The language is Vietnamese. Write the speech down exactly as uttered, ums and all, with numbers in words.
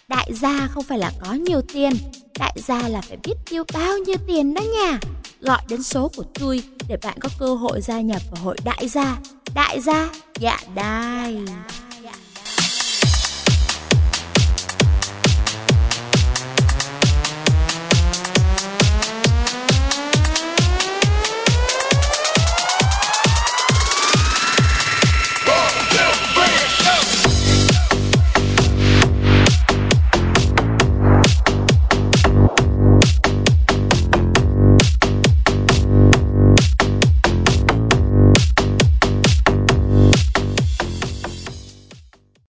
Đại gia không phải là có nhiều tiền, đại gia là phải biết tiêu bao nhiêu tiền đó nha. Gọi đến số của tôi để bạn có cơ hội gia nhập vào hội đại gia. Đại gia, dạ đai.